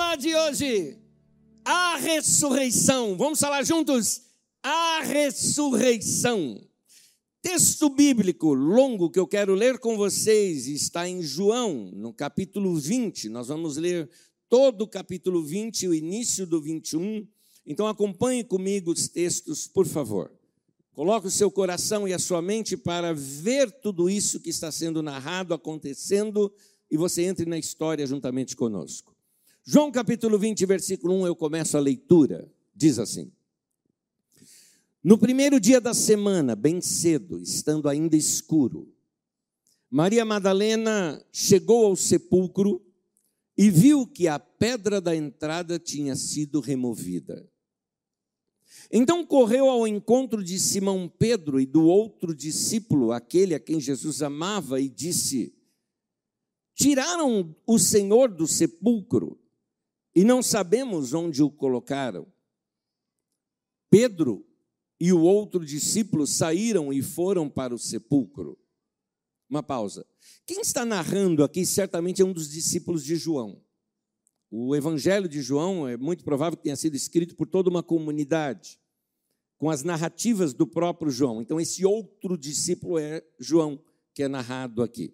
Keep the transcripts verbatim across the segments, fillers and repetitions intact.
Tema de hoje, a ressurreição. Vamos falar juntos? A ressurreição. Texto bíblico longo que eu quero ler com vocês está em João, no capítulo vinte. Nós vamos ler todo o capítulo vinte e o início do vinte e um. Então acompanhe comigo os textos, por favor. Coloque o seu coração e a sua mente para ver tudo isso que está sendo narrado, acontecendo, e você entre na história juntamente conosco. João capítulo vinte, versículo um, eu começo a leitura. Diz assim: no primeiro dia da semana, bem cedo, estando ainda escuro, Maria Madalena chegou ao sepulcro e viu que a pedra da entrada tinha sido removida. Então correu ao encontro de Simão Pedro e do outro discípulo, aquele a quem Jesus amava, e disse: tiraram o Senhor do sepulcro e não sabemos onde o colocaram. Pedro e o outro discípulo saíram e foram para o sepulcro. Uma pausa. Quem está narrando aqui certamente é um dos discípulos de João. O Evangelho de João é muito provável que tenha sido escrito por toda uma comunidade, com as narrativas do próprio João. Então, esse outro discípulo é João, que é narrado aqui.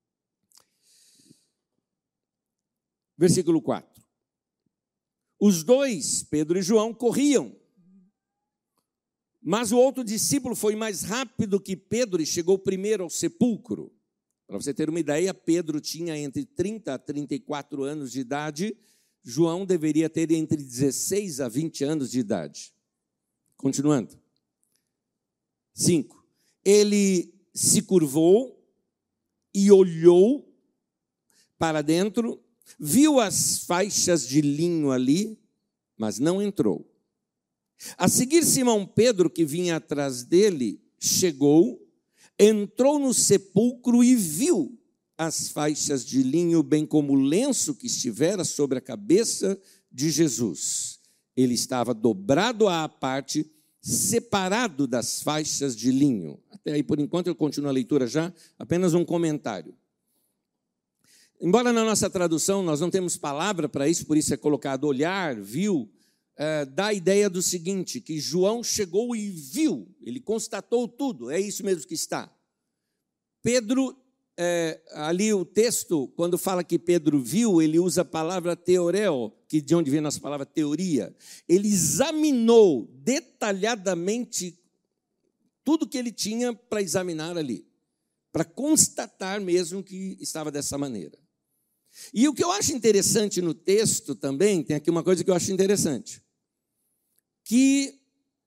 Versículo quatro. Os dois, Pedro e João, corriam, mas o outro discípulo foi mais rápido que Pedro e chegou primeiro ao sepulcro. Para você ter uma ideia, Pedro tinha entre trinta a trinta e quatro anos de idade, João deveria ter entre dezesseis a vinte anos de idade. Continuando. cinco. Ele se curvou e olhou para dentro, viu as faixas de linho ali, mas não entrou. A seguir, Simão Pedro, que vinha atrás dele, chegou, entrou no sepulcro e viu as faixas de linho, bem como o lenço que estivera sobre a cabeça de Jesus. Ele estava dobrado à parte, separado das faixas de linho. Até aí, por enquanto, eu continuo a leitura já, apenas um comentário. Embora na nossa tradução nós não temos palavra para isso, por isso é colocado olhar, viu, é, dá a ideia do seguinte, que João chegou e viu, ele constatou tudo, é isso mesmo que está. Pedro, é, ali o texto, quando fala que Pedro viu, ele usa a palavra teoreo, que de onde vem a nossa palavra teoria. Ele examinou detalhadamente tudo que ele tinha para examinar ali, para constatar mesmo que estava dessa maneira. E o que eu acho interessante no texto também, tem aqui uma coisa que eu acho interessante, que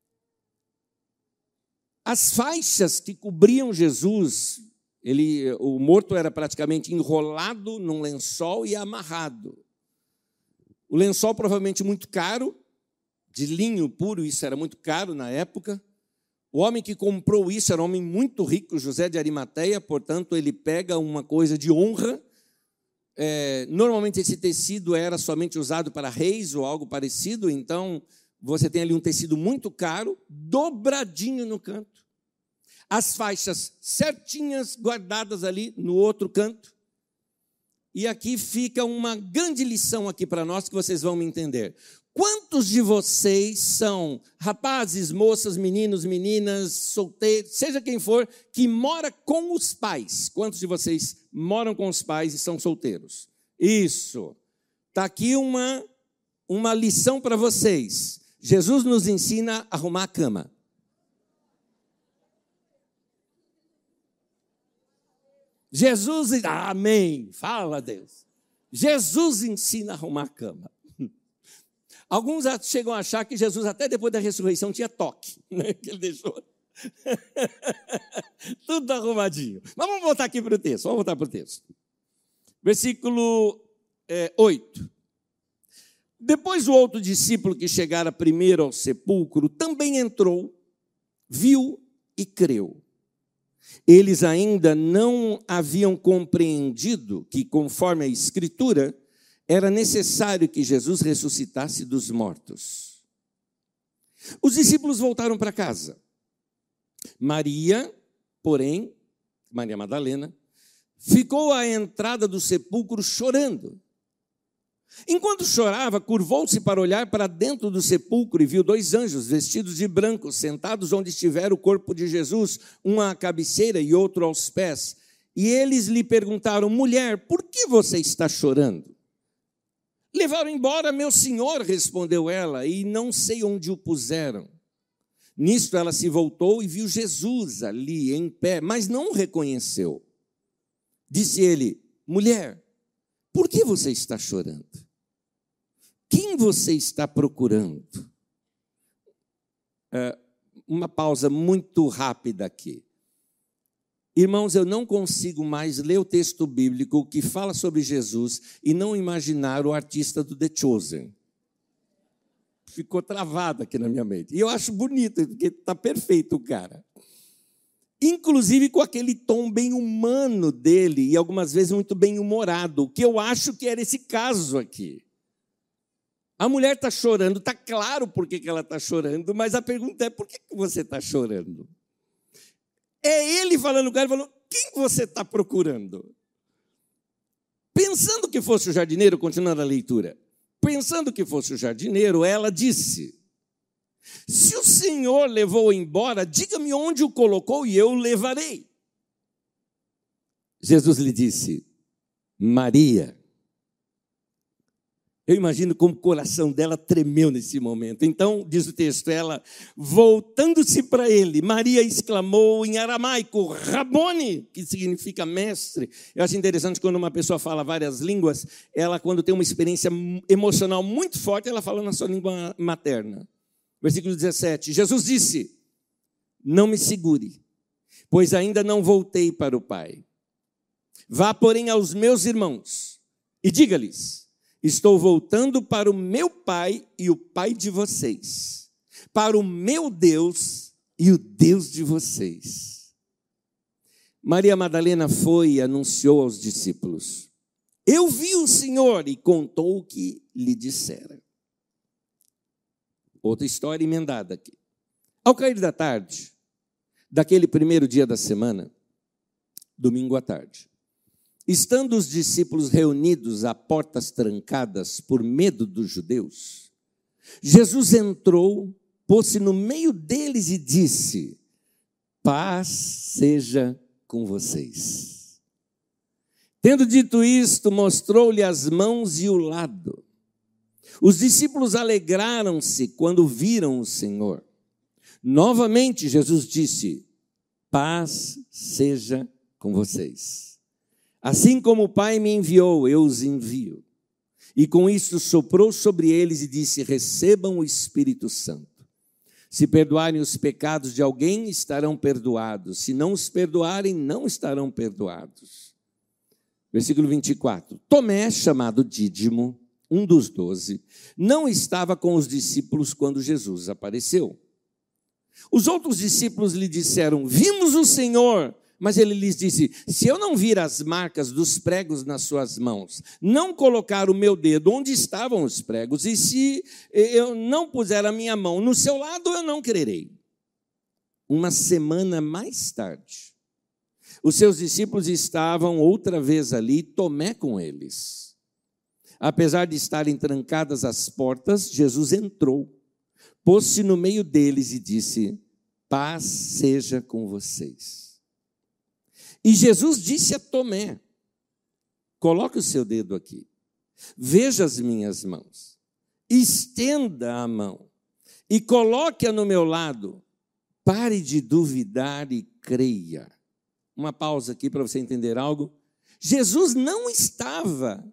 as faixas que cobriam Jesus, ele, o morto era praticamente enrolado num lençol e amarrado. O lençol provavelmente muito caro, de linho puro, isso era muito caro na época. O homem que comprou isso era um homem muito rico, José de Arimateia, portanto, ele pega uma coisa de honra. É, normalmente esse tecido era somente usado para reis ou algo parecido, então você tem ali um tecido muito caro, dobradinho no canto. As faixas certinhas guardadas ali no outro canto. E aqui fica uma grande lição aqui para nós que vocês vão me entender. Quantos de vocês são rapazes, moças, meninos, meninas, solteiros, seja quem for, que mora com os pais? Quantos de vocês moram com os pais e são solteiros? Isso. Está aqui uma, uma lição para vocês. Jesus nos ensina a arrumar a cama. Jesus, amém, fala Deus. Jesus ensina a arrumar a cama. Alguns chegam a achar que Jesus, até depois da ressurreição, tinha toque, né? Que ele deixou tudo arrumadinho. Mas vamos voltar aqui para o texto, vamos voltar para o texto. Versículo é, oito. Depois o outro discípulo que chegara primeiro ao sepulcro, também entrou, viu e creu. Eles ainda não haviam compreendido que, conforme a Escritura, era necessário que Jesus ressuscitasse dos mortos. Os discípulos voltaram para casa. Maria, porém, Maria Madalena, ficou à entrada do sepulcro chorando. Enquanto chorava, curvou-se para olhar para dentro do sepulcro e viu dois anjos vestidos de branco, sentados onde estivera o corpo de Jesus, um à cabeceira e outro aos pés. E eles lhe perguntaram: mulher, por que você está chorando? Levaram embora meu senhor, respondeu ela, e não sei onde o puseram. Nisto ela se voltou e viu Jesus ali em pé, mas não o reconheceu. Disse ele: mulher, por que você está chorando? Quem você está procurando? É, uma pausa muito rápida aqui. Irmãos, eu não consigo mais ler o texto bíblico que fala sobre Jesus e não imaginar o artista do The Chosen. Ficou travado aqui na minha mente. E eu acho bonito, porque está perfeito o cara. Inclusive com aquele tom bem humano dele e algumas vezes muito bem humorado, que eu acho que era esse caso aqui. A mulher está chorando, está claro por que ela está chorando, mas a pergunta é: por que você está chorando? É ele falando com ela, falando: quem você está procurando? Pensando que fosse o jardineiro, continuando a leitura, pensando que fosse o jardineiro, ela disse: se o Senhor levou embora, diga-me onde o colocou e eu o levarei. Jesus lhe disse: Maria. Eu imagino como o coração dela tremeu nesse momento. Então, diz o texto, ela, voltando-se para ele, Maria exclamou em aramaico, Rabone, que significa mestre. Eu acho interessante quando uma pessoa fala várias línguas, ela, quando tem uma experiência emocional muito forte, ela fala na sua língua materna. Versículo dezessete, Jesus disse: não me segure, pois ainda não voltei para o Pai. Vá, porém, aos meus irmãos e diga-lhes: estou voltando para o meu Pai e o Pai de vocês, para o meu Deus e o Deus de vocês. Maria Madalena foi e anunciou aos discípulos: eu vi o Senhor, e contou o que lhe dissera. Outra história emendada aqui. Ao cair da tarde, daquele primeiro dia da semana, domingo à tarde, estando os discípulos reunidos a portas trancadas por medo dos judeus, Jesus entrou, pôs-se no meio deles e disse: paz seja com vocês. Tendo dito isto, mostrou-lhe as mãos e o lado. Os discípulos alegraram-se quando viram o Senhor. Novamente Jesus disse: paz seja com vocês. Assim como o Pai me enviou, eu os envio. E com isso soprou sobre eles e disse: recebam o Espírito Santo. Se perdoarem os pecados de alguém, estarão perdoados. Se não os perdoarem, não estarão perdoados. Versículo vinte e quatro. Tomé, chamado Dídimo, um dos doze, não estava com os discípulos quando Jesus apareceu. Os outros discípulos lhe disseram: vimos o Senhor. Mas ele lhes disse: se eu não vir as marcas dos pregos nas suas mãos, não colocar o meu dedo onde estavam os pregos, e se eu não puser a minha mão no seu lado, eu não crerei. Uma semana mais tarde, os seus discípulos estavam outra vez ali, Tomé com eles. Apesar de estarem trancadas as portas, Jesus entrou, pôs-se no meio deles e disse: paz seja com vocês. E Jesus disse a Tomé: coloque o seu dedo aqui, veja as minhas mãos, estenda a mão e coloque-a no meu lado, pare de duvidar e creia. Uma pausa aqui para você entender algo. Jesus não estava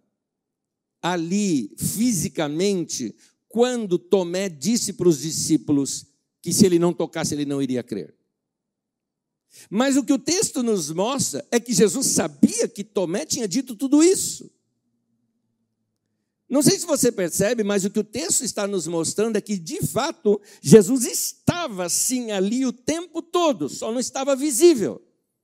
ali fisicamente quando Tomé disse para os discípulos que se ele não tocasse ele não iria crer. Mas o que o texto nos mostra é que Jesus sabia que Tomé tinha dito tudo isso. Não sei se você percebe, mas o que o texto está nos mostrando é que, de fato, Jesus estava sim ali o tempo todo, só não estava visível.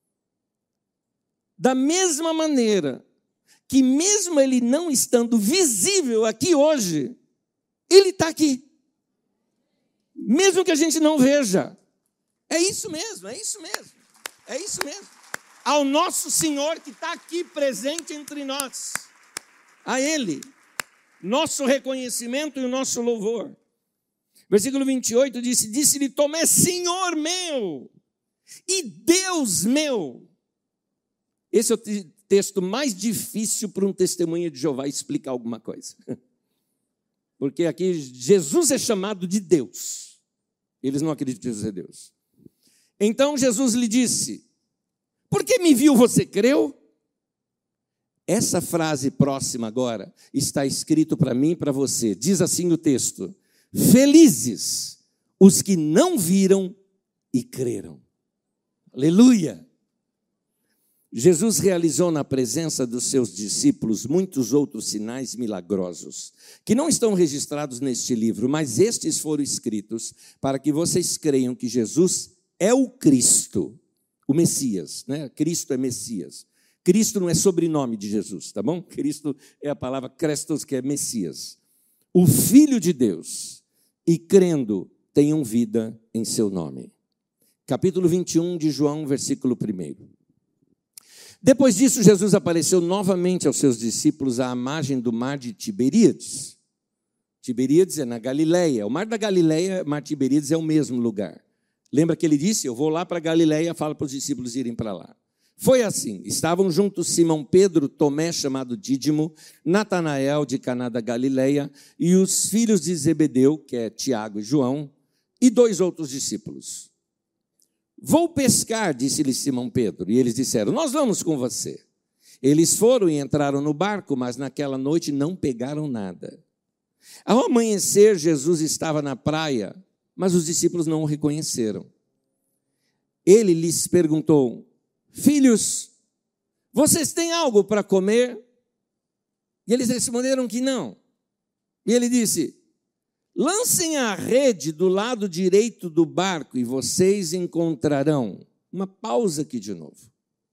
Da mesma maneira que, mesmo ele não estando visível aqui hoje, ele está aqui. Mesmo que a gente não veja. É isso mesmo, é isso mesmo, é isso mesmo. Ao nosso Senhor que está aqui presente entre nós, a Ele. nosso reconhecimento e o nosso louvor. Versículo vinte e oito diz: disse-lhe Tomé, Senhor meu e Deus meu. Esse é o texto mais difícil para um testemunha de Jeová explicar alguma coisa. Porque aqui Jesus é chamado de Deus. Eles não acreditam que Jesus é Deus. Então Jesus lhe disse: porque me viu, você creu? Essa frase próxima agora está escrito para mim e para você. Diz assim o texto: felizes os que não viram e creram. Aleluia! Jesus realizou na presença dos seus discípulos muitos outros sinais milagrosos, que não estão registrados neste livro, mas estes foram escritos para que vocês creiam que Jesus é o Cristo, o Messias, né? Cristo é Messias. Cristo não é sobrenome de Jesus, tá bom? Cristo é a palavra Christos, que é Messias. O Filho de Deus, e crendo, tenham vida em seu nome. Capítulo vinte e um de João, versículo um. Depois disso, Jesus apareceu novamente aos seus discípulos à margem do mar de Tiberíades. Tiberíades é na Galileia. O mar da Galileia, mar de Tiberíades é o mesmo lugar. Lembra que ele disse: eu vou lá para a Galileia, fala para os discípulos irem para lá. Foi assim, estavam juntos Simão Pedro, Tomé, chamado Dídimo, Natanael, de Caná da Galileia, e os filhos de Zebedeu, que é Tiago e João, e dois outros discípulos. Vou pescar, disse-lhe Simão Pedro, e eles disseram: nós vamos com você. Eles foram e entraram no barco, mas naquela noite não pegaram nada. Ao amanhecer, Jesus estava na praia, mas os discípulos não o reconheceram. Ele lhes perguntou: filhos, vocês têm algo para comer? E eles responderam que não. E ele disse: lancem a rede do lado direito do barco e vocês encontrarão. Uma pausa aqui de novo.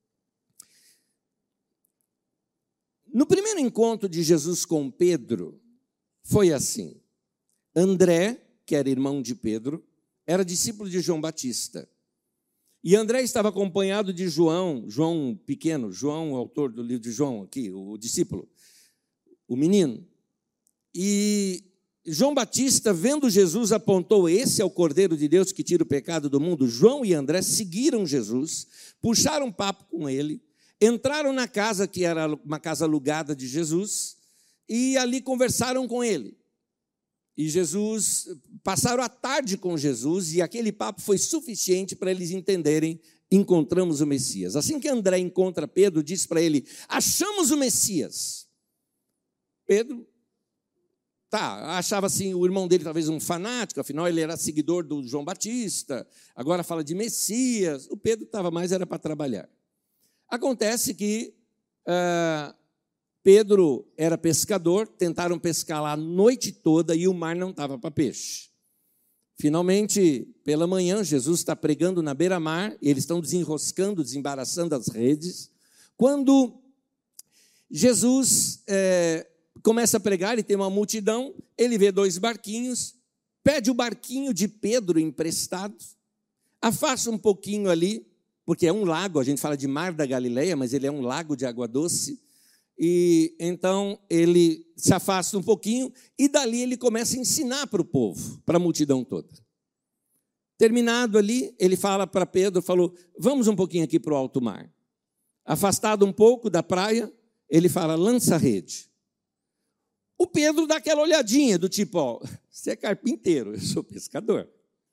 No primeiro encontro de Jesus com Pedro, foi assim. André, que era irmão de Pedro, era discípulo de João Batista. E André estava acompanhado de João, João pequeno, João, o autor do livro de João, aqui, o discípulo, o menino. E João Batista, vendo Jesus, apontou: esse é o Cordeiro de Deus que tira o pecado do mundo. João e André seguiram Jesus, puxaram papo com ele, entraram na casa, que era uma casa alugada de Jesus, e ali conversaram com ele. E Jesus, passaram a tarde com Jesus, e aquele papo foi suficiente para eles entenderem: encontramos o Messias. Assim que André encontra Pedro, diz para ele: achamos o Messias. Pedro, tá, achava assim, o irmão dele talvez um fanático, afinal ele era seguidor do João Batista, agora fala de Messias. O Pedro estava mais, era para trabalhar. Acontece que uh, Pedro era pescador, tentaram pescar lá a noite toda e o mar não estava para peixe. Finalmente, pela manhã, Jesus está pregando na beira-mar, eles estão desenroscando, desembaraçando as redes, quando Jesus é, começa a pregar e tem uma multidão, ele vê dois barquinhos, pede o barquinho de Pedro emprestado, afasta um pouquinho ali, porque é um lago, a gente fala de mar da Galileia, mas ele é um lago de água doce, e então ele se afasta um pouquinho, e dali ele começa a ensinar para o povo, para a multidão toda. Terminado ali, ele fala para Pedro, falou: vamos um pouquinho aqui para o alto mar. Afastado um pouco da praia, ele fala: lança a rede. O Pedro dá aquela olhadinha do tipo: ó, você é carpinteiro, eu sou pescador.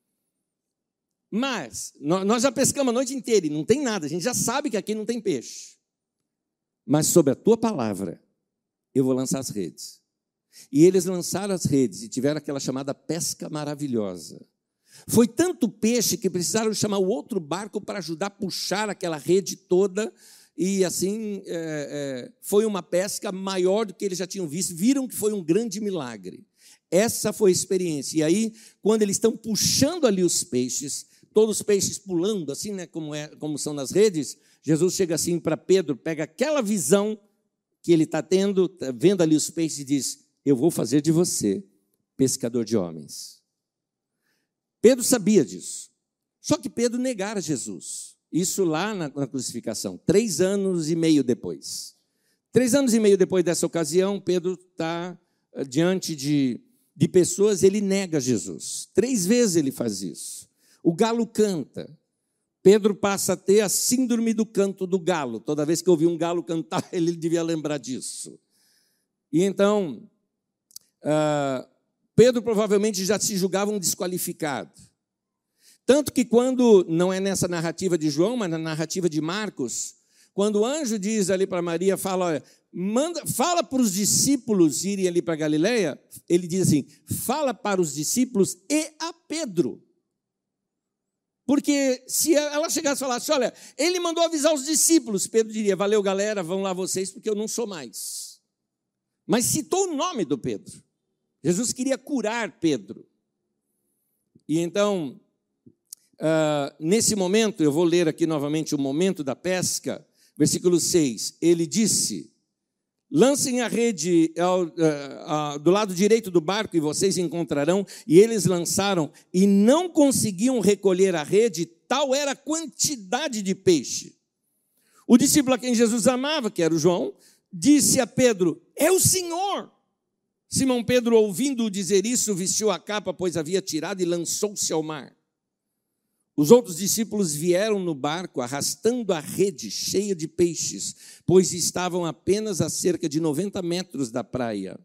Mas nós já pescamos a noite inteira e não tem nada, a gente já sabe que aqui não tem peixe. Mas sobre a tua palavra, eu vou lançar as redes. E eles lançaram as redes e tiveram aquela chamada pesca maravilhosa. Foi tanto peixe que precisaram chamar o outro barco para ajudar a puxar aquela rede toda. E assim, é, é, foi uma pesca maior do que eles já tinham visto. Viram que foi um grande milagre. Essa foi a experiência. E aí, quando eles estão puxando ali os peixes, todos os peixes pulando, assim, né, como, é, como são nas redes, Jesus chega assim para Pedro, pega aquela visão que ele está tendo, tá vendo ali os peixes e diz: eu vou fazer de você pescador de homens. Pedro sabia disso. Só que Pedro negara Jesus. Isso lá na, na crucificação, três anos e meio depois. Três anos e meio depois dessa ocasião, Pedro está diante de, de pessoas, ele nega Jesus. Três vezes ele faz isso. O galo canta. Pedro passa a ter a síndrome do canto do galo. Toda vez que ouvir um galo cantar, ele devia lembrar disso. E então, uh, Pedro provavelmente já se julgava um desqualificado. Tanto que quando, não é nessa narrativa de João, mas na narrativa de Marcos, quando o anjo diz ali para Maria, fala, olha, manda, fala para os discípulos irem ali para Galileia, ele diz assim, fala para os discípulos e a Pedro. Porque se ela chegasse e falasse, olha, ele mandou avisar os discípulos, Pedro diria, valeu galera, vão lá vocês, porque eu não sou mais. Mas citou o nome do Pedro. Jesus queria curar Pedro. E então, uh, nesse momento, eu vou ler aqui novamente o momento da pesca, versículo seis, ele disse, lancem a rede ao, uh, uh, do lado direito do barco e vocês encontrarão. E eles lançaram e não conseguiam recolher a rede, tal era a quantidade de peixe. O discípulo a quem Jesus amava, que era o João, disse a Pedro, é o Senhor. Simão Pedro, ouvindo-o dizer isso, vestiu a capa, pois havia tirado, e lançou-se ao mar. Os outros discípulos vieram no barco, arrastando a rede cheia de peixes, pois estavam apenas a cerca de noventa metros da praia.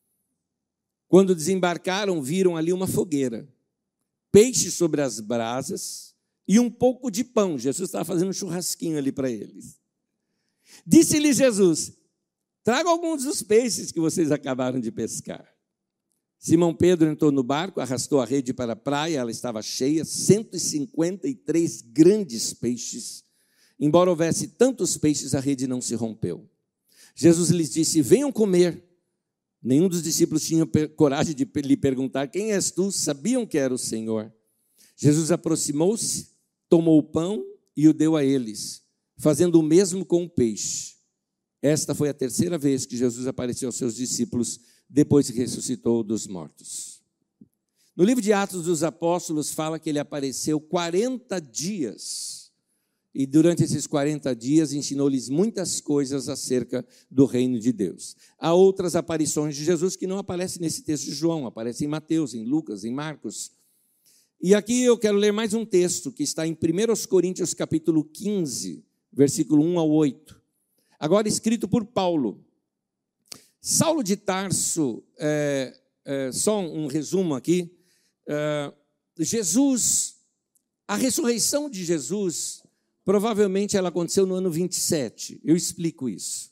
Quando desembarcaram, viram ali uma fogueira, peixe sobre as brasas e um pouco de pão. Jesus estava fazendo um churrasquinho ali para eles. Disse-lhe Jesus, traga alguns dos peixes que vocês acabaram de pescar. Simão Pedro entrou no barco, arrastou a rede para a praia, ela estava cheia, cento e cinquenta e três grandes peixes. Embora houvesse tantos peixes, a rede não se rompeu. Jesus lhes disse, venham comer. Nenhum dos discípulos tinha coragem de lhe perguntar, quem és tu? Sabiam que era o Senhor. Jesus aproximou-se, tomou o pão e o deu a eles, fazendo o mesmo com o peixe. Esta foi a terceira vez que Jesus apareceu aos seus discípulos, depois que ressuscitou dos mortos. No livro de Atos dos Apóstolos fala que ele apareceu quarenta dias, e durante esses quarenta dias ensinou-lhes muitas coisas acerca do reino de Deus. Há outras aparições de Jesus que não aparecem nesse texto de João, aparecem em Mateus, em Lucas, em Marcos. E aqui eu quero ler mais um texto que está em primeira Coríntios capítulo quinze, versículo um ao oito. Agora escrito por Paulo. Saulo de Tarso, é, é, só um resumo aqui, é, Jesus, a ressurreição de Jesus, provavelmente ela aconteceu no ano vinte e sete, eu explico isso.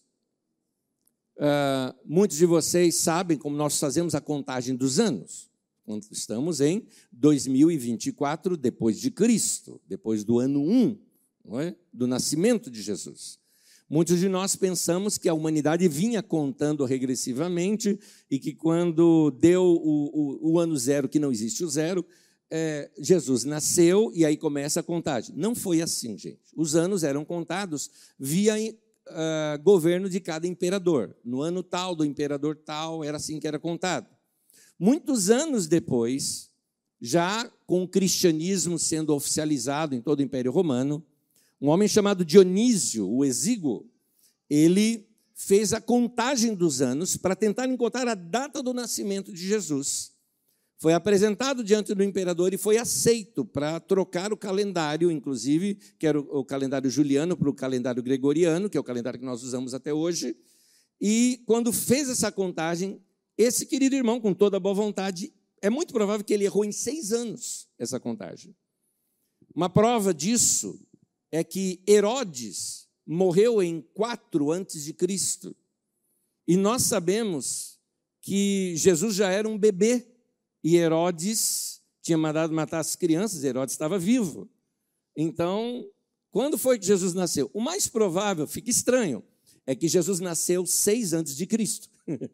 É, muitos de vocês sabem como nós fazemos a contagem dos anos, quando estamos em dois mil e vinte e quatro, depois de Cristo, depois do ano um, não é? Do nascimento de Jesus. Muitos de nós pensamos que a humanidade vinha contando regressivamente e que quando deu o, o, o ano zero, que não existe o zero, é, Jesus nasceu e aí começa a contagem. Não foi assim, gente. Os anos eram contados via uh, governo de cada imperador. No ano tal, do imperador tal, era assim que era contado. Muitos anos depois, já com o cristianismo sendo oficializado em todo o Império Romano, um homem chamado Dionísio, o Exíguo, ele fez a contagem dos anos para tentar encontrar a data do nascimento de Jesus. Foi apresentado diante do imperador e foi aceito para trocar o calendário, inclusive, que era o calendário juliano para o calendário gregoriano, que é o calendário que nós usamos até hoje. E quando fez essa contagem, esse querido irmão, com toda a boa vontade, é muito provável que ele errou em seis anos essa contagem. Uma prova disso é que Herodes morreu em quatro antes de Cristo. E nós sabemos que Jesus já era um bebê e Herodes tinha mandado matar as crianças, Herodes estava vivo. Então, quando foi que Jesus nasceu? O mais provável, fica estranho, é que Jesus nasceu seis antes de Cristo.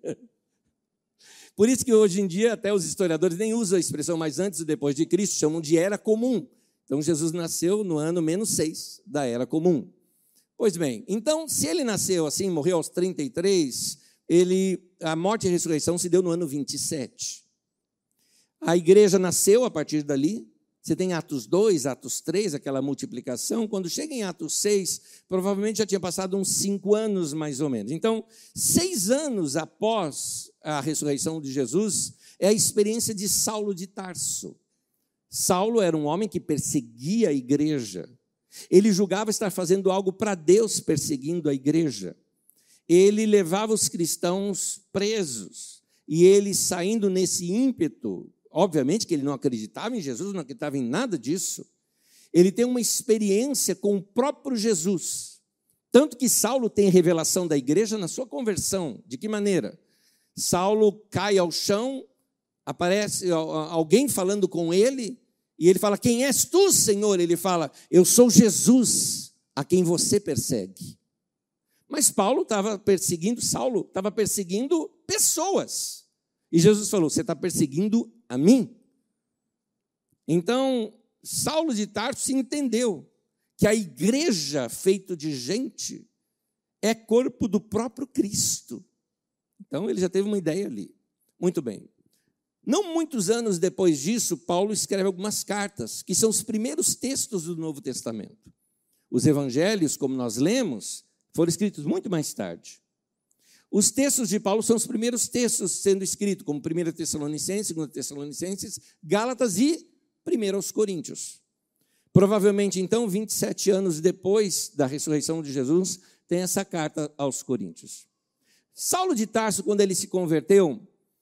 Por isso que hoje em dia até os historiadores nem usam a expressão mais antes e depois de Cristo, chamam de era comum. Então, Jesus nasceu no ano menos seis da Era Comum. Pois bem, então, se ele nasceu assim, morreu aos trinta e três, ele, a morte e a ressurreição se deu no ano vinte e sete. A igreja nasceu a partir dali, Você tem Atos dois, Atos três, aquela multiplicação. Quando chega em Atos seis, provavelmente já tinha passado uns cinco anos, mais ou menos. Então, seis anos após a ressurreição de Jesus, é a experiência de Saulo de Tarso. Saulo era um homem que perseguia a igreja. Ele julgava estar fazendo algo para Deus, perseguindo a igreja. Ele levava os cristãos presos. E ele, saindo nesse ímpeto, obviamente que ele não acreditava em Jesus, não acreditava em nada disso. Ele tem uma experiência com o próprio Jesus. Tanto que Saulo tem revelação da igreja na sua conversão. De que maneira? Saulo cai ao chão, aparece alguém falando com ele, e ele fala: quem és tu, Senhor? Ele fala: eu sou Jesus, a quem você persegue. Mas Paulo estava perseguindo, Saulo estava perseguindo pessoas. E Jesus falou: você está perseguindo a mim? Então, Saulo de Tarso entendeu que a igreja feita de gente é corpo do próprio Cristo. Então, ele já teve uma ideia ali. Muito bem. Não muitos anos depois disso, Paulo escreve algumas cartas, que são os primeiros textos do Novo Testamento. Os evangelhos, como nós lemos, foram escritos muito mais tarde. Os textos de Paulo são os primeiros textos sendo escritos, como primeira Tessalonicenses, segunda Tessalonicenses, Gálatas e primeira aos Coríntios. Provavelmente, então, vinte e sete anos depois da ressurreição de Jesus, tem essa carta aos Coríntios. Saulo de Tarso, quando ele se converteu,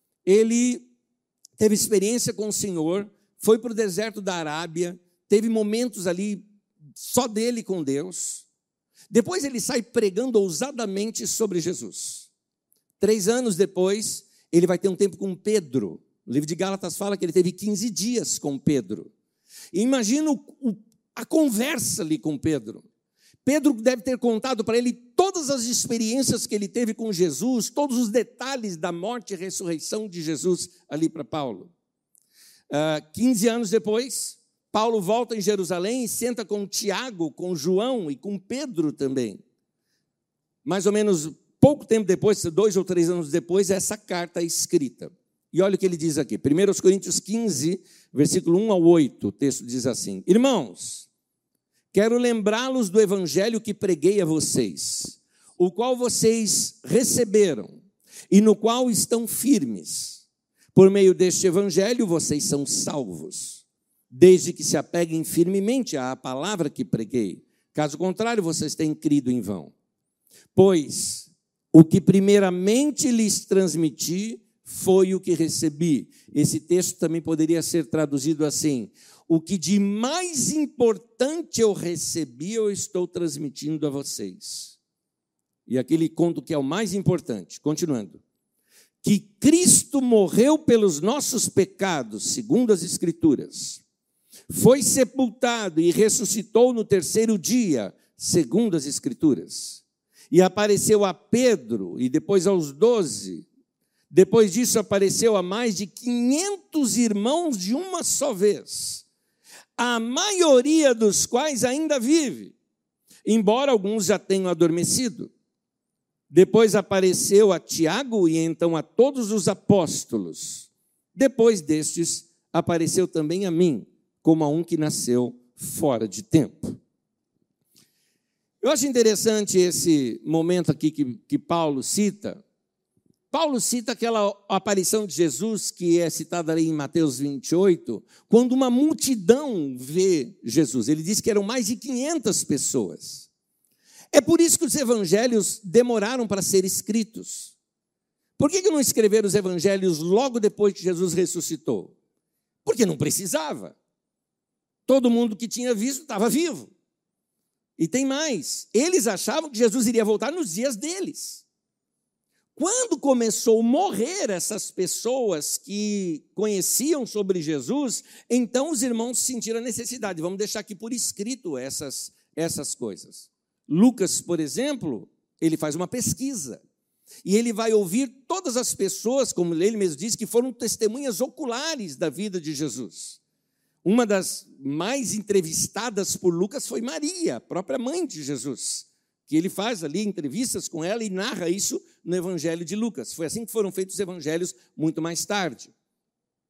ele teve experiência com o Senhor, foi para o deserto da Arábia, teve momentos ali só dele com Deus. Depois ele sai pregando ousadamente sobre Jesus. Três anos depois, ele vai ter um tempo com Pedro. O livro de Gálatas fala que ele teve quinze dias com Pedro. E imagina o, o, a conversa ali com Pedro. Pedro deve ter contado para ele todas as experiências que ele teve com Jesus, todos os detalhes da morte e ressurreição de Jesus ali para Paulo. Uh, quinze anos depois, Paulo volta em Jerusalém e senta com Tiago, com João e com Pedro também. Mais ou menos pouco tempo depois, dois ou três anos depois, essa carta é escrita. E olha o que ele diz aqui, primeira Coríntios quinze, versículo um ao oito, o texto diz assim: irmãos, quero lembrá-los do evangelho que preguei a vocês, o qual vocês receberam e no qual estão firmes. Por meio deste evangelho vocês são salvos, desde que se apeguem firmemente à palavra que preguei. Caso contrário, vocês têm crido em vão. Pois o que primeiramente lhes transmiti foi o que recebi. Esse texto também poderia ser traduzido assim: o que de mais importante eu recebi, eu estou transmitindo a vocês. E aqui ele conta o que é o mais importante. Continuando. Que Cristo morreu pelos nossos pecados, segundo as Escrituras. Foi sepultado e ressuscitou no terceiro dia, segundo as Escrituras. E apareceu a Pedro e depois aos doze. Depois disso apareceu a mais de quinhentos irmãos de uma só vez, a maioria dos quais ainda vive, embora alguns já tenham adormecido. Depois apareceu a Tiago e então a todos os apóstolos. Depois destes, apareceu também a mim, como a um que nasceu fora de tempo. Eu acho interessante esse momento aqui que, que Paulo cita. Paulo cita aquela aparição de Jesus, que é citada ali em Mateus vinte e oito, quando uma multidão vê Jesus. Ele diz que eram mais de quinhentas pessoas. É por isso que os evangelhos demoraram para ser escritos. Por que não escreveram os evangelhos logo depois que Jesus ressuscitou? Porque não precisava. Todo mundo que tinha visto estava vivo. E tem mais, eles achavam que Jesus iria voltar nos dias deles. Quando começou a morrer essas pessoas que conheciam sobre Jesus, então os irmãos sentiram a necessidade, vamos deixar aqui por escrito essas, essas coisas. Lucas, por exemplo, ele faz uma pesquisa, e ele vai ouvir todas as pessoas, como ele mesmo diz, que foram testemunhas oculares da vida de Jesus. Uma das mais entrevistadas por Lucas foi Maria, a própria mãe de Jesus, que ele faz ali entrevistas com ela e narra isso no Evangelho de Lucas. Foi assim que foram feitos os evangelhos muito mais tarde.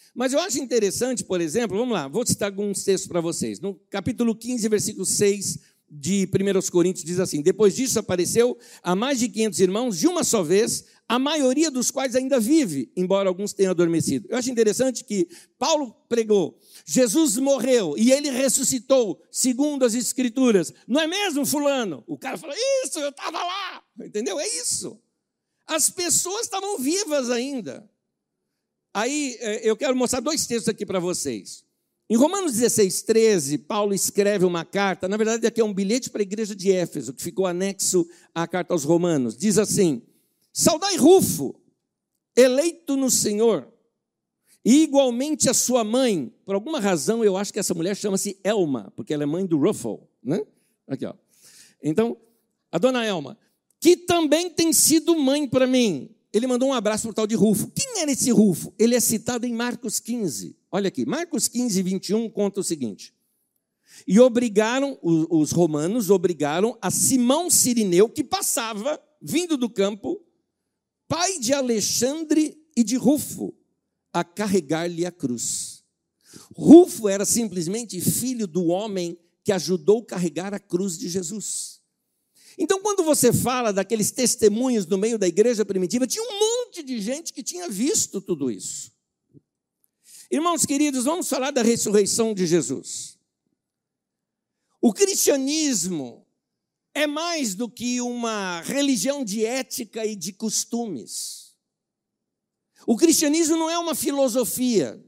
Mas eu acho interessante, por exemplo, vamos lá, vou citar alguns textos para vocês. No capítulo quinze, versículo seis de primeira Coríntios, diz assim: depois disso apareceu a mais de quinhentos irmãos de uma só vez, a maioria dos quais ainda vive, embora alguns tenham adormecido. Eu acho interessante que Paulo pregou, Jesus morreu e ele ressuscitou, segundo as Escrituras. Não é mesmo, fulano? O cara fala, isso, eu estava lá. Entendeu? É isso. As pessoas estavam vivas ainda. Aí eu quero mostrar dois textos aqui para vocês. Em Romanos dezesseis, treze, Paulo escreve uma carta, na verdade aqui é um bilhete para a igreja de Éfeso, que ficou anexo à carta aos Romanos. Diz assim: saudai Rufo, eleito no Senhor, e igualmente a sua mãe. Por alguma razão eu acho que essa mulher chama-se Elma, porque ela é mãe do Rufo, né? Aqui, ó. Então, a dona Elma, que também tem sido mãe para mim. Ele mandou um abraço para o tal de Rufo. Quem era esse Rufo? Ele é citado em Marcos quinze. Olha aqui, Marcos quinze, vinte e um conta o seguinte: e obrigaram, os romanos obrigaram a Simão Cirineu, que passava, vindo do campo, pai de Alexandre e de Rufo, a carregar-lhe a cruz. Rufo era simplesmente filho do homem que ajudou a carregar a cruz de Jesus. Então, quando você fala daqueles testemunhos no meio da igreja primitiva, tinha um monte de gente que tinha visto tudo isso. Irmãos queridos, vamos falar da ressurreição de Jesus. O cristianismo é mais do que uma religião de ética e de costumes. O cristianismo não é uma filosofia.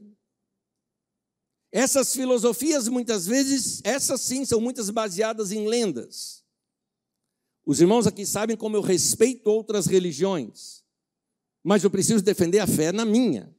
Essas filosofias, muitas vezes, essas sim, são muitas baseadas em lendas. Os irmãos aqui sabem como eu respeito outras religiões, mas eu preciso defender a fé na minha.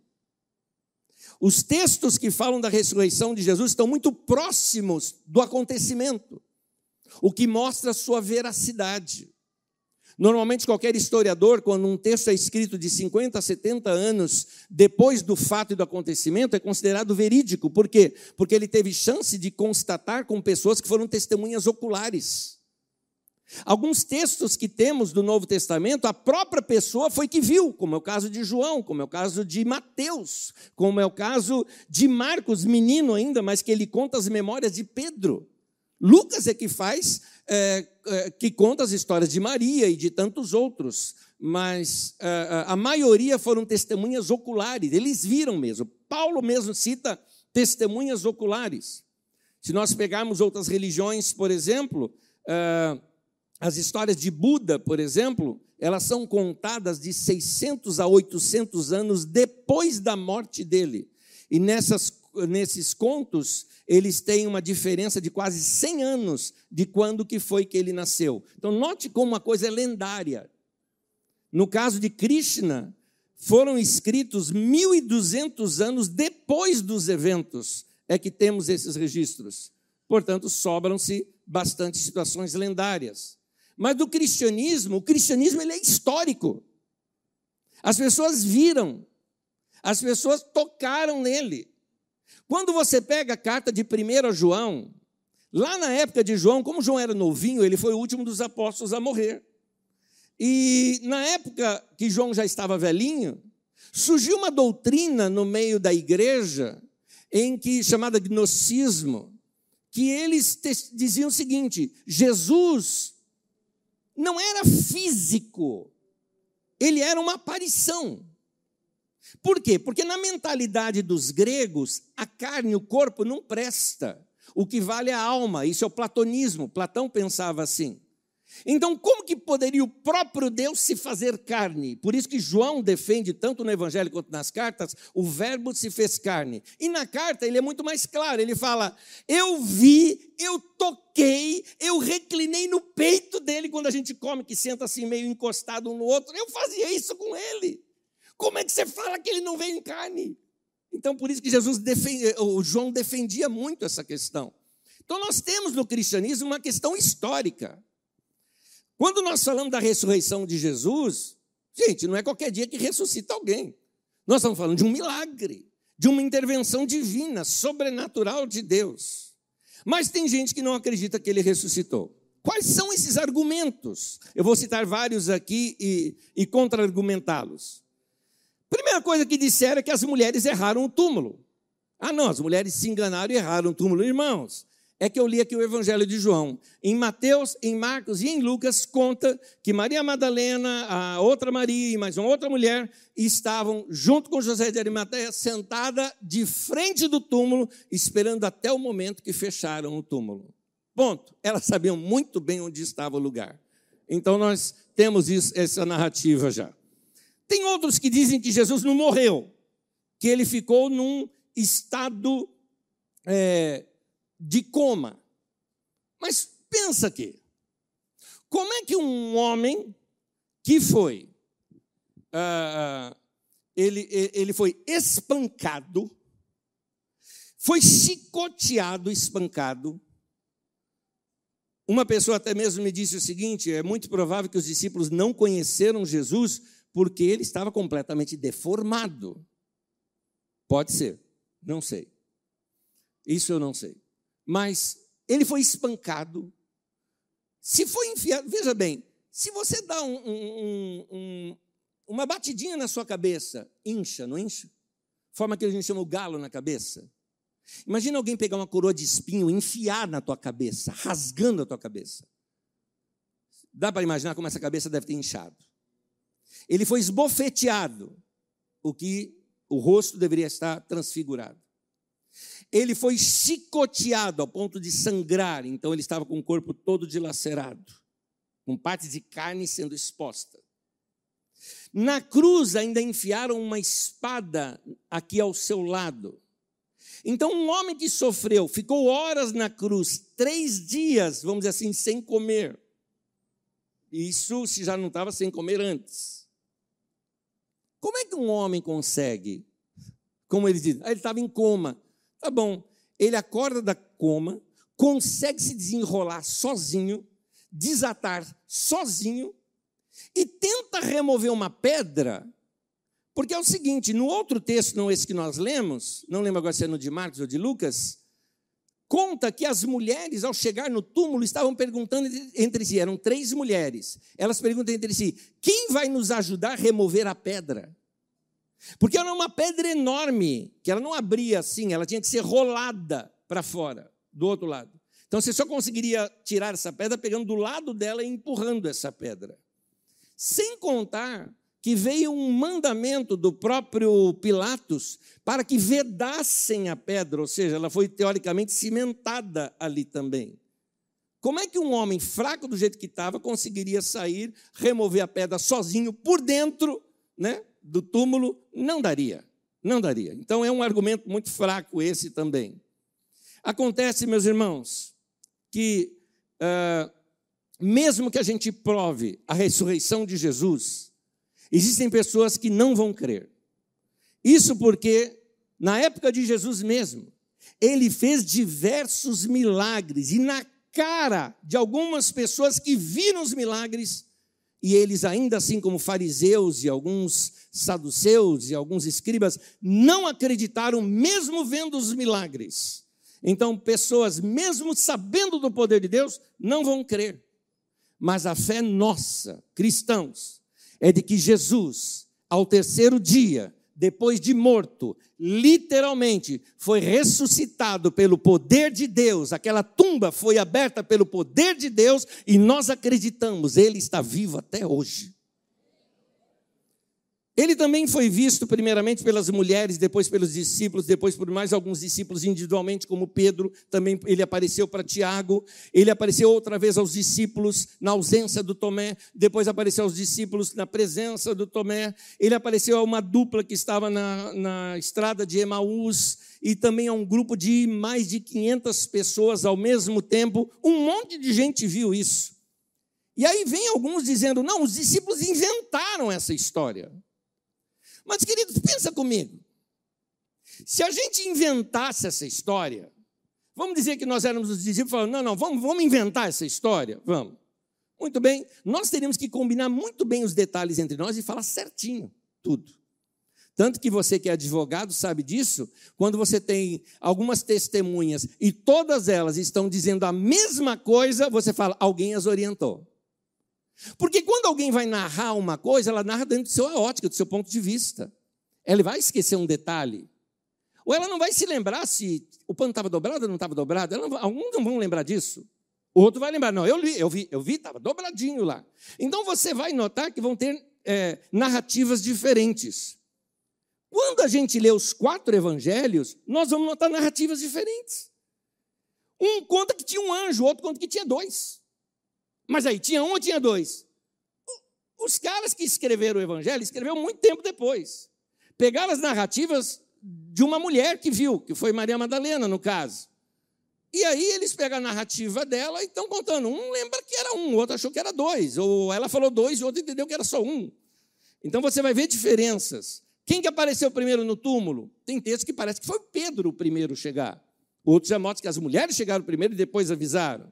Os textos que falam da ressurreição de Jesus estão muito próximos do acontecimento, o que mostra a sua veracidade. Normalmente, qualquer historiador, quando um texto é escrito de cinquenta a setenta anos depois do fato e do acontecimento, é considerado verídico. Por quê? Porque ele teve chance de constatar com pessoas que foram testemunhas oculares. Alguns textos que temos do Novo Testamento, a própria pessoa foi que viu, como é o caso de João, como é o caso de Mateus, como é o caso de Marcos, menino ainda, mas que ele conta as memórias de Pedro. Lucas é que faz, é, é, que conta as histórias de Maria e de tantos outros, mas é, a maioria foram testemunhas oculares, eles viram mesmo. Paulo mesmo cita testemunhas oculares. Se nós pegarmos outras religiões, por exemplo, é, as histórias de Buda, por exemplo, elas são contadas de seiscentos a oitocentos anos depois da morte dele. E nessas, nesses contos, eles têm uma diferença de quase cem anos de quando que foi que ele nasceu. Então, note como uma coisa é lendária. No caso de Krishna, foram escritos mil e duzentos anos depois dos eventos, é que temos esses registros. Portanto, sobram-se bastante situações lendárias. Mas do cristianismo, o cristianismo ele é histórico. As pessoas viram, as pessoas tocaram nele. Quando você pega a carta de primeiro João, lá na época de João, como João era novinho, ele foi o último dos apóstolos a morrer. E na época que João já estava velhinho, surgiu uma doutrina no meio da igreja, em que, chamada gnosticismo, que eles diziam o seguinte: Jesus não era físico, ele era uma aparição. Por quê? Porque na mentalidade dos gregos, a carne, o corpo não presta. O que vale é a alma, isso é o platonismo. Platão pensava assim. Então, como que poderia o próprio Deus se fazer carne? Por isso que João defende, tanto no Evangelho quanto nas cartas, o verbo se fez carne. E na carta ele é muito mais claro, ele fala, eu vi, eu toquei, eu reclinei no peito dele quando a gente come, que senta assim meio encostado um no outro, eu fazia isso com ele. Como é que você fala que ele não veio em carne? Então, por isso que Jesus defende, o João defendia muito essa questão. Então, nós temos no cristianismo uma questão histórica. Quando nós falamos da ressurreição de Jesus, gente, não é qualquer dia que ressuscita alguém. Nós estamos falando de um milagre, de uma intervenção divina, sobrenatural de Deus. Mas tem gente que não acredita que ele ressuscitou. Quais são esses argumentos? Eu vou citar vários aqui e, e contra-argumentá-los. Primeira coisa que disseram é que as mulheres erraram o túmulo. Ah, não, as mulheres se enganaram e erraram o túmulo. Irmãos, é que eu li aqui o Evangelho de João. Em Mateus, em Marcos e em Lucas, conta que Maria Madalena, a outra Maria e mais uma outra mulher estavam junto com José de Arimateia, sentada de frente do túmulo, esperando até o momento que fecharam o túmulo. Ponto. Elas sabiam muito bem onde estava o lugar. Então, nós temos isso, essa narrativa já. Tem outros que dizem que Jesus não morreu, que ele ficou num estado é, de coma. Mas pensa aqui, como é que um homem que foi, ah, ele, ele foi espancado, foi chicoteado, espancado. Uma pessoa até mesmo me disse o seguinte: é muito provável que os discípulos não conheceram Jesus porque ele estava completamente deformado. Pode ser, não sei. Isso eu não sei. Mas ele foi espancado. Se foi enfiado, veja bem, se você dá um, um, um, uma batidinha na sua cabeça, incha, não incha? Forma que a gente chama o galo na cabeça. Imagina alguém pegar uma coroa de espinho e enfiar na tua cabeça, rasgando a tua cabeça. Dá para imaginar como essa cabeça deve ter inchado. Ele foi esbofeteado, o que o rosto deveria estar transfigurado. Ele foi chicoteado ao ponto de sangrar, então ele estava com o corpo todo dilacerado, com partes de carne sendo exposta. Na cruz ainda enfiaram uma espada aqui ao seu lado. Então um homem que sofreu, ficou horas na cruz, três dias, vamos dizer assim, sem comer. Isso se já não estava sem comer antes. Como é que um homem consegue? Como ele diz, ah, ele estava em coma. Tá bom, ele acorda da coma, consegue se desenrolar sozinho, desatar sozinho e tenta remover uma pedra, porque é o seguinte, no outro texto, não esse que nós lemos, não lembro agora se é no de Marcos ou de Lucas, conta que as mulheres, ao chegar no túmulo, estavam perguntando entre si, eram três mulheres, elas perguntam entre si, quem vai nos ajudar a remover a pedra? Porque era uma pedra enorme, que ela não abria assim, ela tinha que ser rolada para fora, do outro lado. Então, você só conseguiria tirar essa pedra pegando do lado dela e empurrando essa pedra. Sem contar que veio um mandamento do próprio Pilatos para que vedassem a pedra, ou seja, ela foi teoricamente cimentada ali também. Como é que um homem fraco do jeito que estava conseguiria sair, remover a pedra sozinho por dentro, né, do túmulo? Não daria, não daria. Então é um argumento muito fraco esse também. Acontece, meus irmãos, que uh, mesmo que a gente prove a ressurreição de Jesus, existem pessoas que não vão crer. Isso porque, na época de Jesus mesmo, ele fez diversos milagres, e na cara de algumas pessoas que viram os milagres, e eles ainda assim como fariseus e alguns saduceus e alguns escribas, não acreditaram mesmo vendo os milagres. Então, pessoas, mesmo sabendo do poder de Deus, não vão crer. Mas a fé nossa, cristãos, é de que Jesus, ao terceiro dia, depois de morto, literalmente foi ressuscitado pelo poder de Deus, aquela tumba foi aberta pelo poder de Deus e nós acreditamos, ele está vivo até hoje. Ele também foi visto primeiramente pelas mulheres, depois pelos discípulos, depois por mais alguns discípulos individualmente, como Pedro, também ele apareceu para Tiago, ele apareceu outra vez aos discípulos na ausência do Tomé, depois apareceu aos discípulos na presença do Tomé, ele apareceu a uma dupla que estava na, na estrada de Emaús, e também a um grupo de mais de quinhentas pessoas ao mesmo tempo, um monte de gente viu isso. E aí vem alguns dizendo, não, os discípulos inventaram essa história. Mas, queridos, pensa comigo. Se a gente inventasse essa história, vamos dizer que nós éramos os discípulos falando, não, não, vamos, vamos inventar essa história? Vamos. Muito bem, nós teríamos que combinar muito bem os detalhes entre nós e falar certinho tudo. Tanto que você que é advogado sabe disso, quando você tem algumas testemunhas e todas elas estão dizendo a mesma coisa, você fala, alguém as orientou. Porque quando alguém vai narrar uma coisa, ela narra dentro da sua ótica, do seu ponto de vista. Ela vai esquecer um detalhe? Ou ela não vai se lembrar se o pano estava dobrado ou não estava dobrado? Ela não, alguns não vão lembrar disso. O outro vai lembrar, não, eu vi, eu vi, eu vi, estava dobradinho lá. Então você vai notar que vão ter é, narrativas diferentes. Quando a gente lê os quatro evangelhos, nós vamos notar narrativas diferentes. Um conta que tinha um anjo, o outro conta que tinha dois. Mas aí, tinha um ou tinha dois? Os caras que escreveram o evangelho, escreveram muito tempo depois. Pegaram as narrativas de uma mulher que viu, que foi Maria Madalena, no caso. E aí eles pegam a narrativa dela e estão contando. Um lembra que era um, o outro achou que era dois. Ou ela falou dois e o outro entendeu que era só um. Então você vai ver diferenças. Quem que apareceu primeiro no túmulo? Tem texto que parece que foi Pedro o primeiro a chegar. Outros já mostram que as mulheres chegaram primeiro e depois avisaram.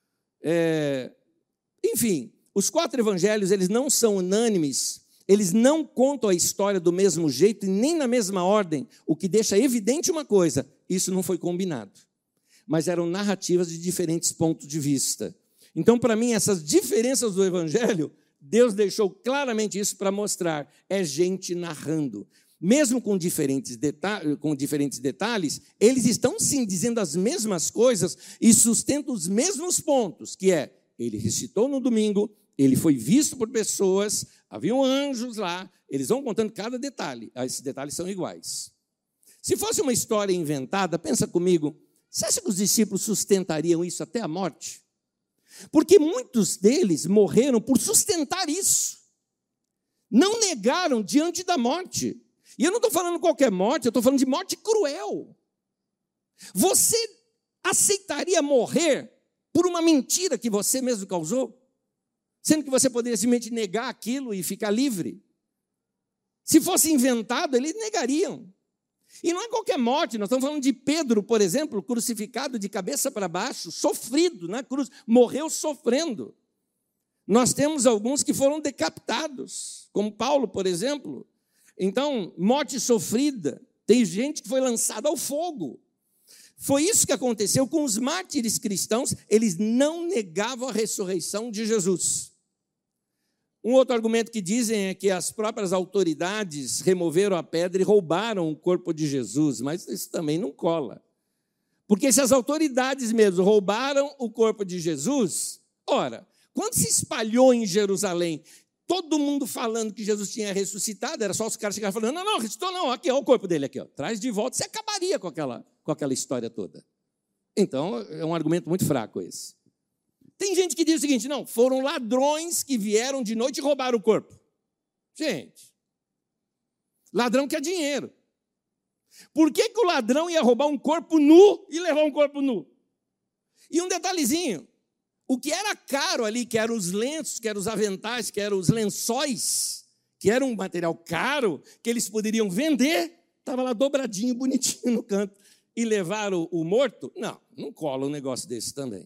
É... Enfim, os quatro evangelhos, eles não são unânimes, eles não contam a história do mesmo jeito e nem na mesma ordem, o que deixa evidente uma coisa, isso não foi combinado. Mas eram narrativas de diferentes pontos de vista. Então, para mim, essas diferenças do evangelho, Deus deixou claramente isso para mostrar, é gente narrando. Mesmo com diferentes, detalhes, com diferentes detalhes, eles estão sim dizendo as mesmas coisas e sustentam os mesmos pontos, que é, ele ressuscitou no domingo, ele foi visto por pessoas, haviam anjos lá, eles vão contando cada detalhe, esses detalhes são iguais. Se fosse uma história inventada, pensa comigo, você acha que os discípulos sustentariam isso até a morte? Porque muitos deles morreram por sustentar isso. Não negaram diante da morte. E eu não estou falando qualquer morte, eu estou falando de morte cruel. Você aceitaria morrer por uma mentira que você mesmo causou? Sendo que você poderia simplesmente negar aquilo e ficar livre. Se fosse inventado, eles negariam. E não é qualquer morte, nós estamos falando de Pedro, por exemplo, crucificado de cabeça para baixo, sofrido na cruz, morreu sofrendo. Nós temos alguns que foram decapitados, como Paulo, por exemplo. Então, morte sofrida, tem gente que foi lançada ao fogo. Foi isso que aconteceu com os mártires cristãos, eles não negavam a ressurreição de Jesus. Um outro argumento que dizem é que as próprias autoridades removeram a pedra e roubaram o corpo de Jesus, mas isso também não cola. Porque se as autoridades mesmo roubaram o corpo de Jesus, ora, quando se espalhou em Jerusalém, todo mundo falando que Jesus tinha ressuscitado, era só os caras chegarem falando, não, não, ressuscitou não, aqui, ó, o corpo dele aqui, ó, traz de volta, você acabaria com aquela, com aquela história toda. Então, é um argumento muito fraco esse. Tem gente que diz o seguinte, não, foram ladrões que vieram de noite e roubaram o corpo. Gente, ladrão quer dinheiro. Por que que o ladrão ia roubar um corpo nu e levar um corpo nu? E um detalhezinho, o que era caro ali, que eram os lenços, que eram os aventais, que eram os lençóis, que era um material caro, que eles poderiam vender, estava lá dobradinho, bonitinho no canto. E levaram o morto? Não, não cola um negócio desse também.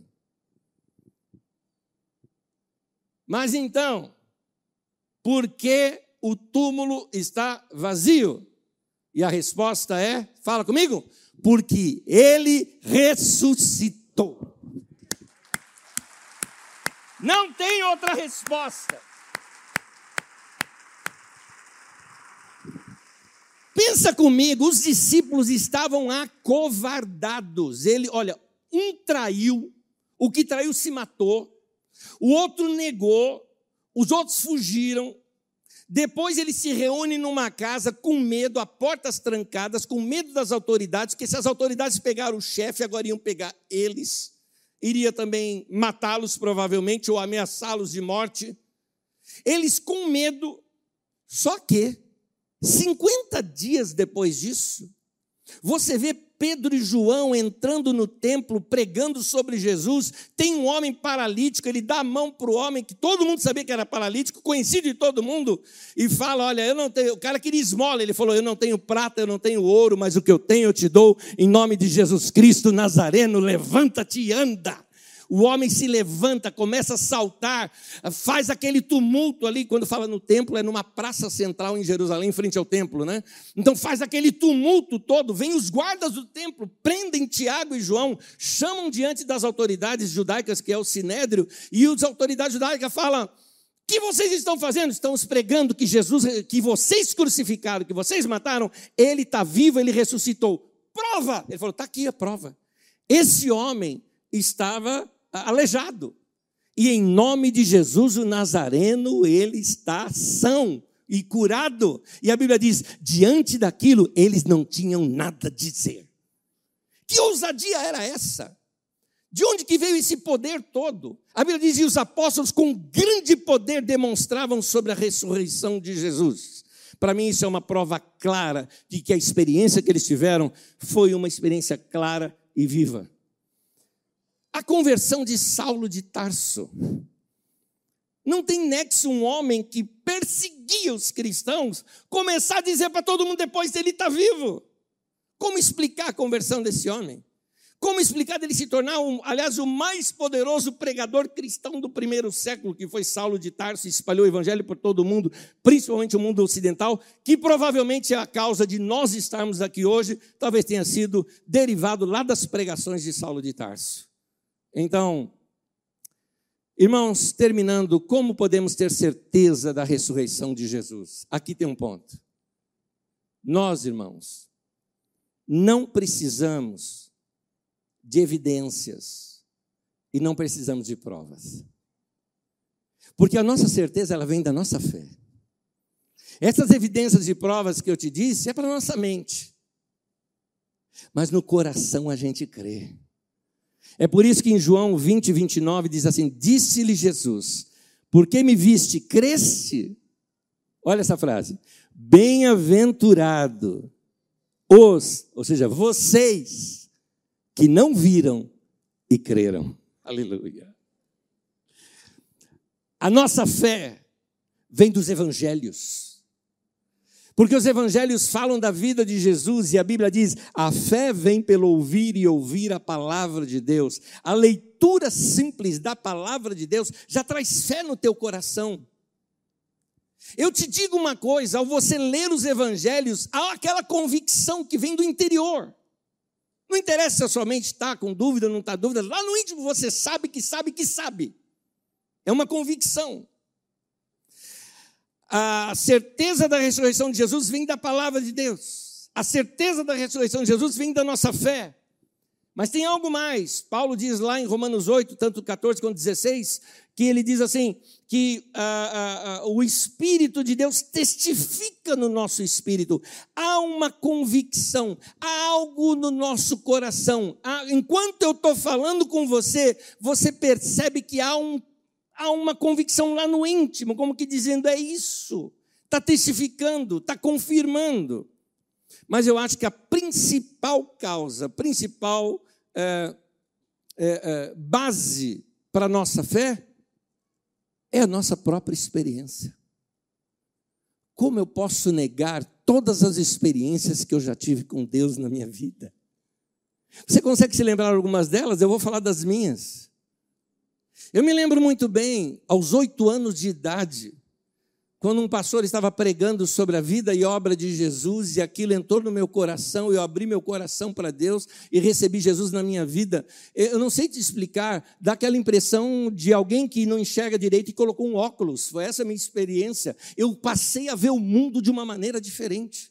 Mas então, por que o túmulo está vazio? E a resposta é, fala comigo, porque ele ressuscitou. Não tem outra resposta. Pensa comigo, os discípulos estavam acovardados. Ele, olha, um traiu, o que traiu se matou, o outro negou, os outros fugiram. Depois ele se reúne numa casa com medo, a portas trancadas, com medo das autoridades, porque se as autoridades pegaram o chefe, agora iam pegar eles. Iria também matá-los provavelmente, ou ameaçá-los de morte. Eles com medo, só que cinquenta dias depois disso, você vê Pedro e João entrando no templo, pregando sobre Jesus, tem um homem paralítico, ele dá a mão para o homem, que todo mundo sabia que era paralítico, conhecido de todo mundo, e fala, olha, eu não tenho, o cara queria esmola, ele falou, eu não tenho prata, eu não tenho ouro, mas o que eu tenho eu te dou, em nome de Jesus Cristo Nazareno, levanta-te e anda. O homem se levanta, começa a saltar, faz aquele tumulto ali, quando fala no templo, é numa praça central em Jerusalém, em frente ao templo, né? Então faz aquele tumulto todo, vem os guardas do templo, prendem Tiago e João, chamam diante das autoridades judaicas, que é o Sinédrio, e as autoridades judaicas falam, que vocês estão fazendo? Estamos pregando que Jesus, que vocês crucificaram, que vocês mataram, ele está vivo, ele ressuscitou. Prova! Ele falou, está aqui a prova. Esse homem estava aleijado. E em nome de Jesus, o Nazareno, ele está são e curado. E a Bíblia diz, diante daquilo, eles não tinham nada a dizer. Que ousadia era essa? De onde que veio esse poder todo? A Bíblia diz, e os apóstolos com grande poder demonstravam sobre a ressurreição de Jesus. Para mim isso é uma prova clara de que a experiência que eles tiveram foi uma experiência clara e viva. A conversão de Saulo de Tarso. Não tem nexo um homem que perseguia os cristãos começar a dizer para todo mundo depois que ele está vivo. Como explicar a conversão desse homem? Como explicar dele se tornar, um, aliás, o mais poderoso pregador cristão do primeiro século, que foi Saulo de Tarso, e espalhou o evangelho por todo o mundo, principalmente o mundo ocidental, que provavelmente é a causa de nós estarmos aqui hoje, talvez tenha sido derivado lá das pregações de Saulo de Tarso. Então, irmãos, terminando, como podemos ter certeza da ressurreição de Jesus? Aqui tem um ponto. Nós, irmãos, não precisamos de evidências e não precisamos de provas. Porque a nossa certeza, ela vem da nossa fé. Essas evidências e provas que eu te disse é para a nossa mente. Mas no coração a gente crê. É por isso que em João vinte, vinte e nove diz assim, disse-lhe Jesus, porque me viste, creste. Olha essa frase, bem-aventurado os, ou seja, vocês que não viram e creram. Aleluia. A nossa fé vem dos evangelhos. Porque os evangelhos falam da vida de Jesus e a Bíblia diz, a fé vem pelo ouvir e ouvir a palavra de Deus. A leitura simples da palavra de Deus já traz fé no teu coração. Eu te digo uma coisa, ao você ler os evangelhos, há aquela convicção que vem do interior. Não interessa se a sua mente está com dúvida ou não está dúvida, lá no íntimo você sabe que sabe que sabe. É uma convicção. A certeza da ressurreição de Jesus vem da palavra de Deus. A certeza da ressurreição de Jesus vem da nossa fé. Mas tem algo mais. Paulo diz lá em Romanos oito, tanto catorze quanto dezesseis, que ele diz assim, que ah, ah, ah, o Espírito de Deus testifica no nosso espírito. Há uma convicção, há algo no nosso coração. Há, enquanto eu estou falando com você, você percebe que há, um, há uma convicção lá no íntimo, como que dizendo, é isso. Está testificando, está confirmando. Mas eu acho que a principal causa, a principal é, é, é, base para a nossa fé é a nossa própria experiência. Como eu posso negar todas as experiências que eu já tive com Deus na minha vida? Você consegue se lembrar algumas delas? Eu vou falar das minhas. Eu me lembro muito bem, aos oito anos de idade, quando um pastor estava pregando sobre a vida e obra de Jesus, e aquilo entrou no meu coração, eu abri meu coração para Deus e recebi Jesus na minha vida. Eu não sei te explicar, dá aquela impressão de alguém que não enxerga direito e colocou um óculos. Foi essa a minha experiência. Eu passei a ver o mundo de uma maneira diferente.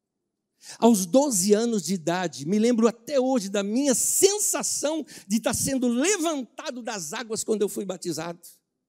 Aos doze anos de idade, me lembro até hoje da minha sensação de estar sendo levantado das águas quando eu fui batizado.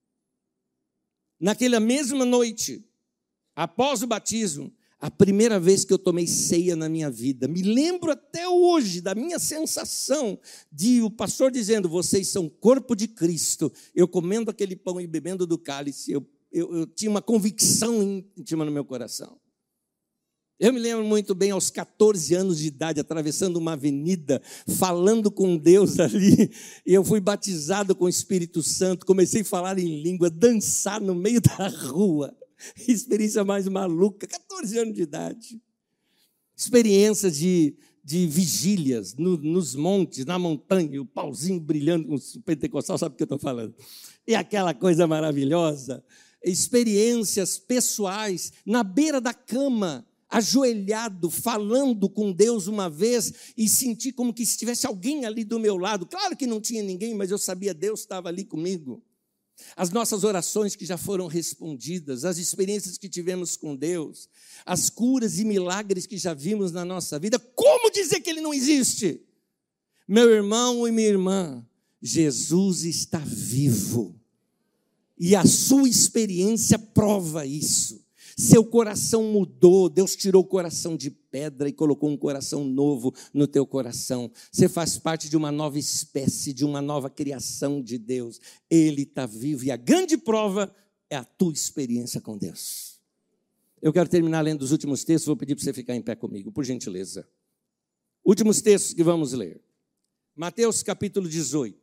Naquela mesma noite, após o batismo, a primeira vez que eu tomei ceia na minha vida, me lembro até hoje da minha sensação de o pastor dizendo, vocês são corpo de Cristo, eu comendo aquele pão e bebendo do cálice, eu, eu, eu tinha uma convicção íntima no meu coração. Eu me lembro muito bem, aos catorze anos de idade, atravessando uma avenida, falando com Deus ali, e eu fui batizado com o Espírito Santo, comecei a falar em língua, dançar no meio da rua, experiência mais maluca, catorze anos de idade. Experiências de, de vigílias no, nos montes, na montanha, o pauzinho brilhando, o pentecostal sabe o que eu estou falando, e aquela coisa maravilhosa, experiências pessoais, na beira da cama, ajoelhado, falando com Deus uma vez e senti como que se tivesse alguém ali do meu lado. Claro que não tinha ninguém, mas eu sabia que Deus estava ali comigo. as nossas orações que já foram respondidas, as experiências que tivemos com Deus, as curas e milagres que já vimos na nossa vida, como dizer que Ele não existe? Meu irmão e minha irmã, Jesus está vivo, e a sua experiência prova isso. Seu coração mudou, Deus tirou o coração de pedra e colocou um coração novo no teu coração. Você faz parte de uma nova espécie, de uma nova criação de Deus. Ele está vivo e a grande prova é a tua experiência com Deus. Eu quero terminar lendo os últimos textos, vou pedir para você ficar em pé comigo, por gentileza. Últimos textos que vamos ler. Mateus capítulo dezoito.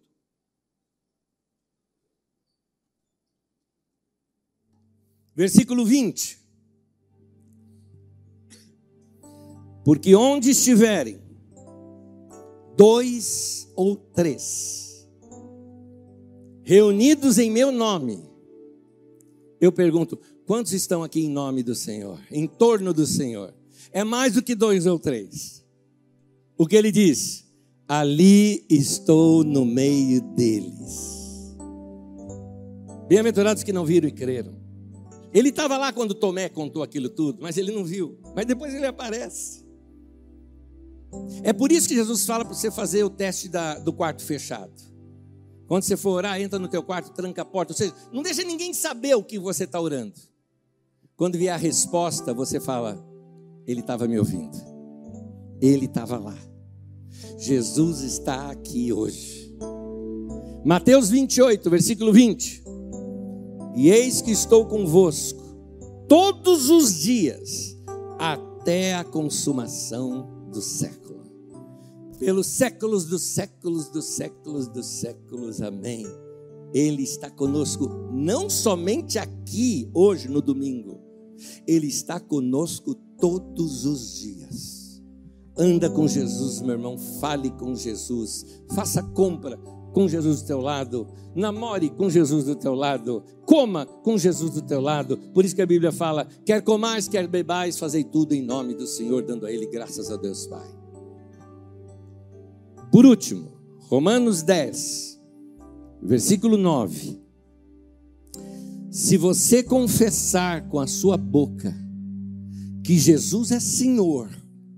Versículo vinte. Porque onde estiverem dois ou três reunidos em meu nome, eu pergunto, quantos estão aqui em nome do Senhor, em torno do Senhor? É mais do que dois ou três. O que ele diz? Ali estou no meio deles. Bem-aventurados que não viram e creram. Ele estava lá quando Tomé contou aquilo tudo, mas ele não viu. Mas depois ele aparece. É por isso que Jesus fala para você fazer o teste da, do quarto fechado. Quando você for orar, entra no teu quarto, tranca a porta. Ou seja, não deixa ninguém saber o que você está orando. Quando vier a resposta, você fala, Ele estava me ouvindo. Ele estava lá. Jesus está aqui hoje. Mateus vinte e oito, versículo vinte. E eis que estou convosco todos os dias, até a consumação do século. Pelos séculos dos séculos dos séculos dos séculos, amém. Ele está conosco, não somente aqui, hoje, no domingo. Ele está conosco todos os dias. Anda com Jesus, meu irmão, fale com Jesus. Faça compra com Jesus do teu lado. Namore com Jesus do teu lado. Coma com Jesus do teu lado. Por isso que a Bíblia fala, quer comais, quer bebais, fazei tudo em nome do Senhor, dando a Ele graças a Deus Pai. Por último, Romanos dez, versículo nove. Se você confessar com a sua boca que Jesus é Senhor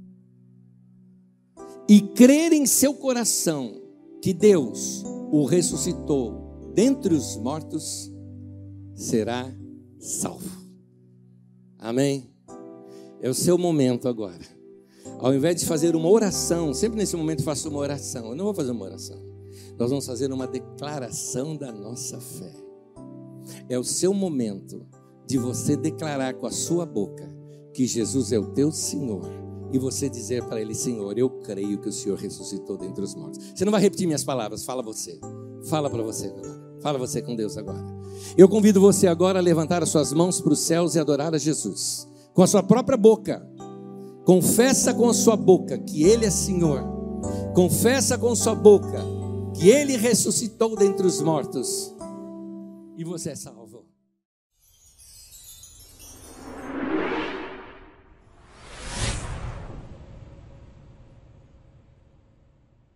e crer em seu coração que Deus o ressuscitou dentre os mortos, será salvo. Amém? É o seu momento agora. Ao invés de fazer uma oração, sempre nesse momento faço uma oração. Eu não vou fazer uma oração. Nós vamos fazer uma declaração da nossa fé. É o seu momento de você declarar com a sua boca que Jesus é o teu Senhor. E você dizer para Ele, Senhor, eu creio que o Senhor ressuscitou dentre os mortos. Você não vai repetir minhas palavras, fala você. Fala para você agora. Fala você com Deus agora. Eu convido você agora a levantar as suas mãos para os céus e adorar a Jesus. Com a sua própria boca. Confessa com a sua boca que Ele é Senhor. Confessa com a sua boca que Ele ressuscitou dentre os mortos. E você é salvo.